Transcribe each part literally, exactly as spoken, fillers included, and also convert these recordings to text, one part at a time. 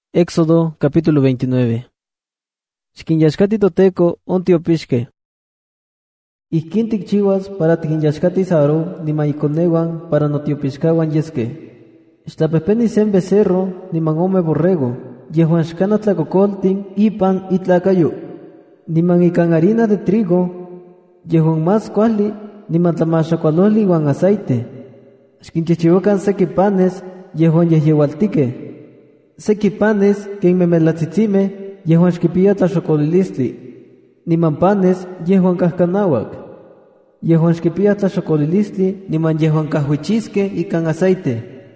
Éxodo capítulo veintinueve. Xkinyashkati toteco ontiopixke. Ihkin tikchiwas para tikinyashkati saro niman ikonewan para notiopixkawan yeske. Xtlapehpeni sen becerro niman ome borrego, yehuan xkana tlakokoltin ipan itlakayo. Niman ikan harina de trigo, yehuan mas kuali niman tlamashakualoli iwan aceite. Xkinchihchiwakan seki panes yehuan yehyewaltike. Seki panes ken memelatzitzime yehuan xkipia tlaxokolilistli. Niman panes yehuan kahkanawak. Yehuan xkipia tlaxokolilistli niman yehuan kahhuichiske ikan aceite.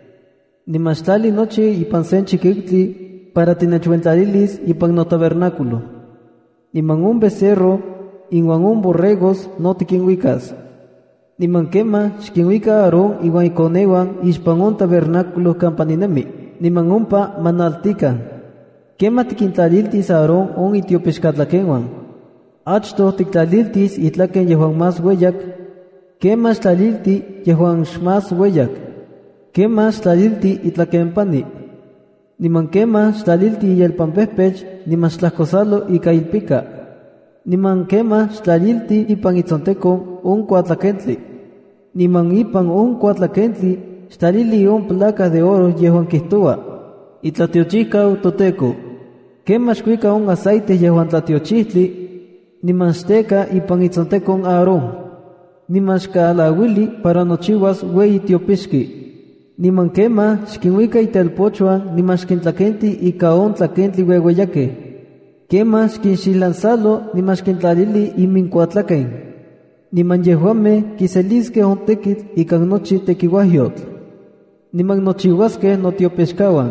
Niman xtlali nochi ipan sen chikiktli para tinechwentalilis ipan no tabernáculo. Niman un becerro inuan un borregos no tikinwikas. Niman kema xkinwika Aarón iwan ikonewan ixpan un tabernáculo kampaninemi. Niman umpa manaltikan. Kema tikintlaliltis Aarón on itiopixkatlakenwan. Achto tiktlaliltis itlaken yehuan mas weyak. Kema xtlalilti yehuan xmas weyak. Kema xtlalilti itlakenpani. Niman kema xtlalilti iyelpanpehpech niman xtlahkosalo ika ilpika. Niman kema xtlalilti ipan itzontekon un kuatlakentli. Niman ipan un kuatlakentli xtlalili un placa de oro yehuan kihtoa. Itlatiochihkau toteco. Kema xkuika un aceite yehuan tlatiochihtli, niman xteka ipan itzontekon Aarón. Niman xkaalawili para nochiwas weyi tiopixki. Niman kema xkinwika itelpochuan niman xkintlakenti ika on tlakentli weweyake. Kema xkinxilansalo niman xkintlalili iminkuatlaken. Niman yehuame kiseliske on tekitl ikan nochi tekiuahyotl. Niman nochiwaske notiopexkawan.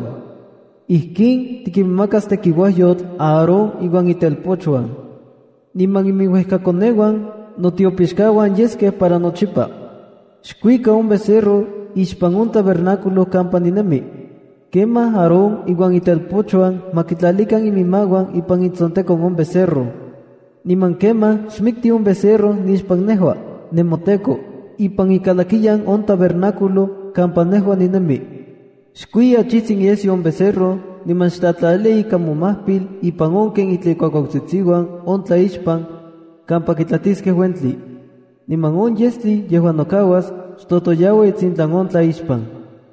Ihkin tikinmakas tekiuahyotl Aarón iwan itelpochuan. Niman iminwehkakonewan notiopexkawan yeske para nochipa. Xkuika un becerro ixpan un tabernáculo kampaninemi. Kema Aarón iwan itelpochuan makitlalikan imimawan ipan itzontekon un becerro. Niman kema xmikti un becerro nixpan nehua, nemoteko, ipan ikalakiyan on tabernáculo kampanehua ninemi. Xkuia chitzin yesi on becerro, niman xtatlale ika momahpil ipan onken itlikuakuautzitziwan on tlaixpan kampa kitlatiske huentli. Niman on yestli yehuan nokawas xtotoyawe itzintlan on tlaixpan.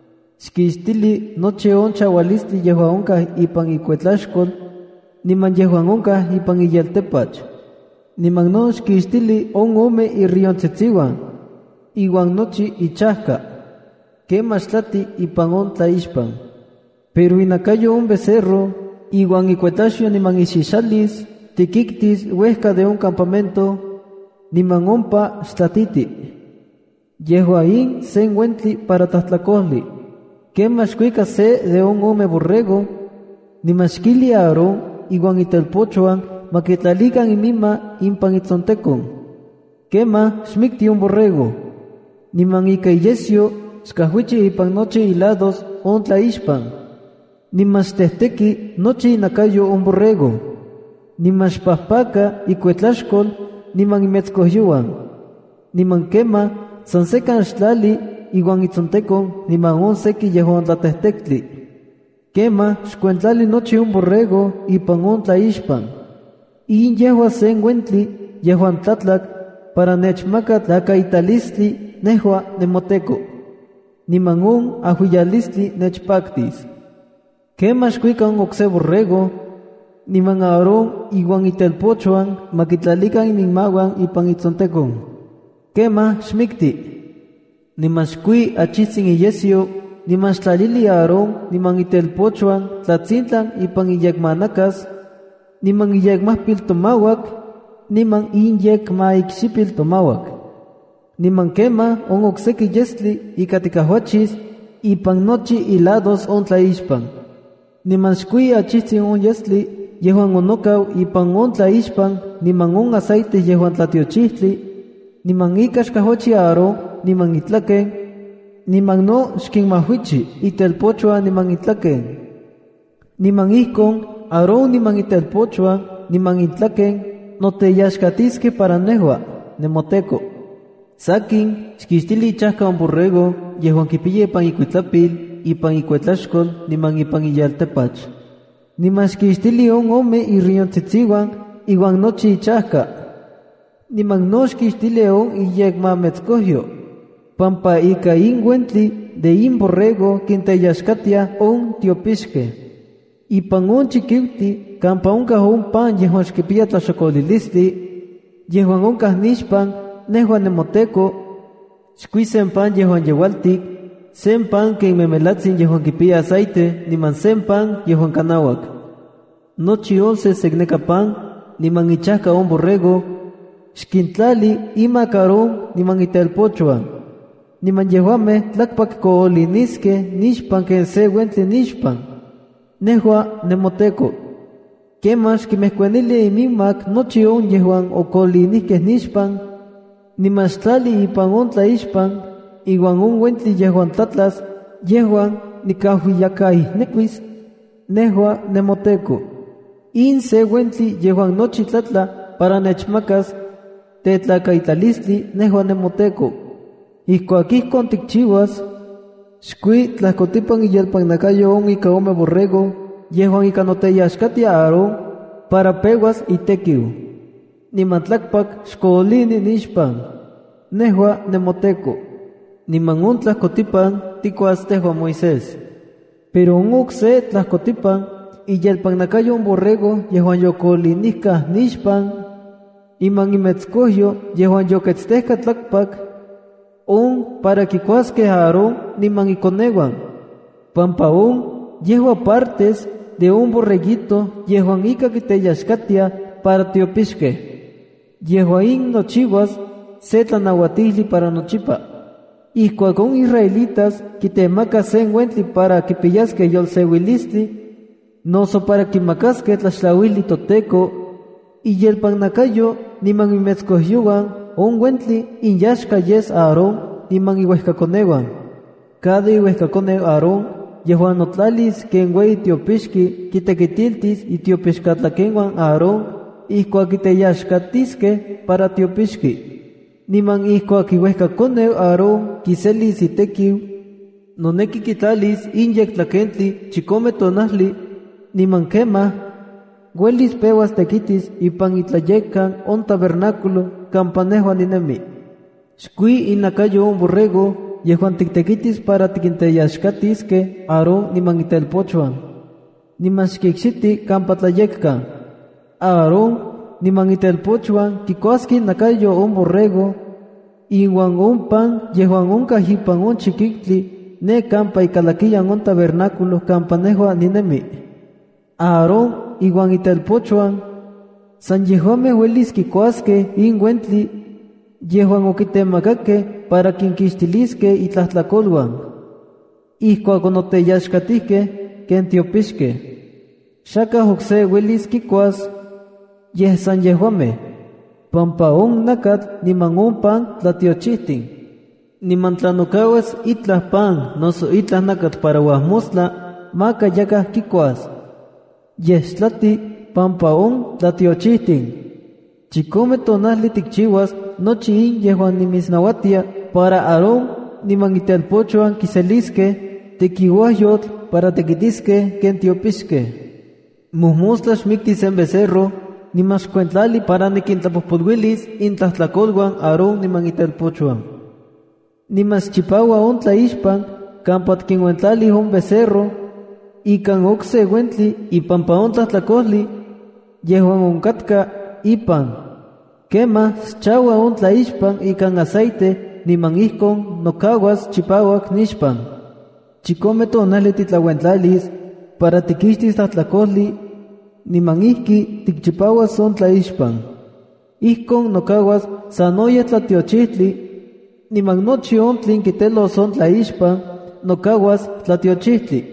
Xkixtili noche on chawalistli yehuan onkah ipan ikuetlaxkol, niman yehuan onkah ipan iyeltepach. Niman no xkixtili on ome irriontzitziwan, iwan nochi ichahka. Kema xtlati ipan on tlaixpan. Pero inakayo un becerro, iwan ikuetlaxyo niman ixixalis, tikiktis huesca de un campamento, niman ompa xtlatiti. Yehua in sen wentli para tahtlakohli. Kema xkuika se de un ome borrego, niman xkili Aarón iwan itelpochuan makitlalikan imima impan itzontekon. Kema xmikti un borrego, niman ika iyesyo xkahwichi ipan nochi ilados on tlaixpan. Niman xtehteki nochi inakayo un borrego. Niman xpahpaka ikuetlaxkol niman imetzkohyuan. Niman kema sansekan xtlali iwan itzontekon niman on seki yehuan tlatehtekli. Kema xkuentlali nochi un borrego ipan on tlaixpan. In yehua sen wentli yehuan tlatlak para nechmaka tlakaitalistli nehua nemoteko. Niman un ahuiyalistli nechpaktis. Kema xkuika un okse borrego, niman Aarón iwan itelpochuan makitlalikan iminmawan ipan itzontekon. Kema xmikti. Niman xkui achitzin iyesyo, niman xtlalili Aarón niman itelpochuan tlatzintlan ipan iyekmanakas, niman iyekmahpil tomawak, niman inyekmaikxipil tomawak. Niman kema on okseki yestli ika tikahuachis ipan nochi ilados on tlaixpan. Niman xkui achitzin on yestli yehuan onokau ipan on tlaixpan niman on aceite yehuan tlatiochihtli, niman ika xkahuachi Aarón niman itlaken, niman no xkinmahuichi itelpochua niman itlaken. Niman ihkon Aarón niman itelpochua niman itlaken noteyaxkatiske para nehua, nemoteko. Sakin xkixtili ichahka un borrego yehuan kipiye ipan ikuitlapil ipan ikuetlaxkol niman ipan iyaltepach. Nimashkixtili on ome y riontzitziwan, iwan nochi ichahka. Nimagnoshkixtili on y yekmametzkohyo. Pampa ika inguentli de in borrego quinteyashkatia on tiopishke. Ipan on chiquiuti, campa onka on pan yehuan xkipia tlaxokolilistli, yehuan onkah nixpan, nehuan nemoteco, xkuisen pan yehuan yewaltik, sen pan ken memelatzin yehuan kipia aceite, niman sen pan yehuan kanawak. Nochi once segneka pan, niman ichahka on borrego, xkintlali ima karon niman itelpochuan. Niman yehuame tlakpak kooliniske nixpan ken se wentli nixpan. Nehua nemoteco. Kemax kimehkuenili imimak nochi on yehuan okolinihkeh nixpan, nimaxtlali ipan on tlaixpan, iwan on wentli yehuan tlatlas, yehuan nikahuiyakaihnequis, nehua nemoteco. In se wentli yehuan nochi tlatla para nechmakas, tetlakaitalistli nehua nemoteco. Ihkuakihkon tikchiwas, xkui tlakotipan iyelpan nakayo on ika ome borrego, yehuan ika noteyaxkatia Aarón, para pewas itekiu. Niman tlakpak xkoolini nixpan, nehua nemoteco. Niman on tlakotipan tikuas tehua Moisés. Pero on okse tlakotipan, iyelpan nakayo on borrego, yehuan yokoolinikah nixpan, iman imetzkohyo, yehuan yoketztehka tlakpak, on para kikuaske Aarón niman ikonewan. Pampa on yehua partes de un borreguito yehuan ika kiteyaxkatia para tiopixke. Yehua in nochiwas se tlanauatihli para nochipa. Ihkuak on israelitas kitemaka sen wentli para kipiyaske yolseuilistli, noso para kimakaske tlaxtlauili toteco, iyelpan nakayo niman imetzkohyuan on wentli inyaxka yes Aarón niman iuehkakonewan. Cada iuehkakone Aarón yehuan notlalis ken wei tiopixki kitekitiltis itiopixkatlakenwan Aarón ihkuak kiteyaxkatiske para tiopixki. Niman ihkuak iuehkakone Aarón kiselis itekiu, noneki kitlalis inyek tlakentli chikome tonahli, niman kema Huelis pewas tequitis ipan itlayekan on tabernáculo campanejo aninemi. Xkui inakayo on borrego yehuan tiktequitis para tikinteyaxkatiske Aarón niman itelpochuan. Niman xkikxiti campa tlayekkan. Aarón niman itelpochuan kikuaski nakayo on borrego iwan on pan yehuan onka hipan on chiquiktli ne campa ikalakiyan on tabernáculo campanejo aninemi. Aarón iwan itelpochuan, san yehuame huelis kikuaske in wentli, yehuan okitemakake para kinkixtiliske itlahtlakolwan. Ihkuak onoteyaxkatihke ken tiopixke. Xaka okse huelis kikuas, yeh san yehuame, pampa on nakat niman on pan tlatiochihtin. Niman tlanokawas itlah pan, noso itlah nakat para wahmostla, maka yakah kikuas. Yextlati pampa on tlatiochihtin. Chikome tonahli tikchiwas nochi in yehuan nimisnawatia para Aarón niman itelpochuan kiseliske tekiuahyotl para tekitiske ken tiopixke. Muhmostla xmiktis en becerro niman xkuentlali para nikintlapojpolwilis in tlahtlakolwan Aarón niman itelpochuan. Niman xchipawa on tlaixpan campa tkinwentlali on becerro ikan okse wentli ipan paon tlahtlakohli yehuan onkatka ipan. Kema xchawa on tlaixpan ikan aceite niman ihkon nokawas chipawak nixpan. Chikome tonali titlawentlalis para tikixtis tlahtlakohli niman ihki tikchipawas on tlaixpan. Ihkon nokawas sanoye tlatiochihtli niman nochi on tlin kitelos on tlaixpan nokawas tlatiochihtli.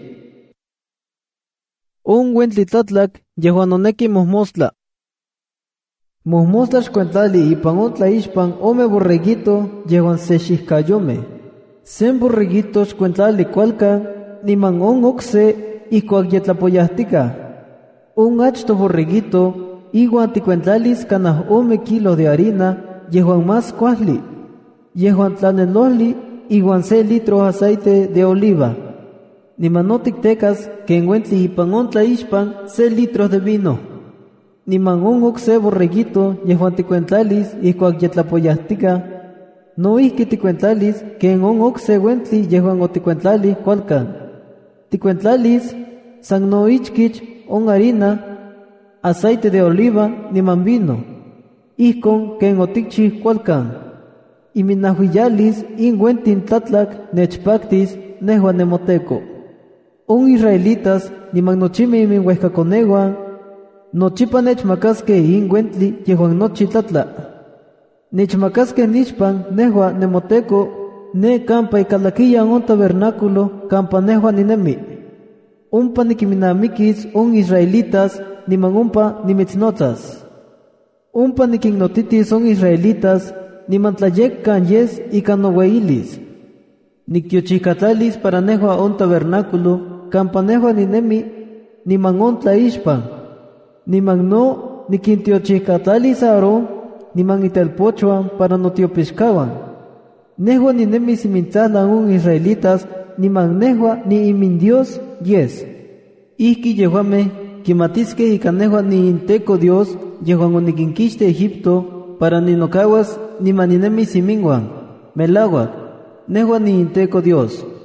Un wentli tlatlak yehuan oneki mohmostla. Mohmostla xkuentlali ipan on tlaixpan ome borreguito yehuan se xihkayome. Sen borreguito xkuentlali kualkan niman on okse ihkuak yetlapoyahtika. Un achto borreguito iwan tikuentlalis kanah ome kilo de harina yehuan más kuahli. Yehuan tlaneloli iwan se litro aceite de oliva. Niman notictecas que encuentli ipan ontla ixpan se litros de vino. Niman un ocse borreguito yehuan ticuentlalis ikuak yetlapoyahtica. No ihki ticuentlalis que en un ocse wentli yehuan oticuentlali cualcan. Ticuentlalis san no ichkich on harina, aceite de oliva niman vino. Ihkon ken otikchi cualcan. Y minahuiyalis in wentin tlatlak nechpactis nehuan nemoteco. Un israelitas niman nochime imin huescaconeguan, nochipa nechmacaske in wentli yehuan nochi tlatla. Nechmacaske nixpan nehua nemoteco, ne campa icalaquiyan un tabernáculo campa nehua ninemi. Umpa niquiminamikis un israelitas niman umpa nimitznozas. Umpa niquinnotitis un israelitas niman tlayek kan yes y kan noweilis. Niktiochicatalis para nehua un tabernáculo campa nehua ninemi niman on tlaixpan. Niman no nikintiochicatalis Aarón niman itelpochuan para notiopixcawan. Nehua ninemi simintzahlan un israelitas niman nehua ni imin Dios yes. Ihki yehuame quimatiske ika nehua ni inteco Dios yehuan oniquinquixte Egipto para ninocahuas niman ninemi siminguan. Melauac, nehua ni inteco Dios.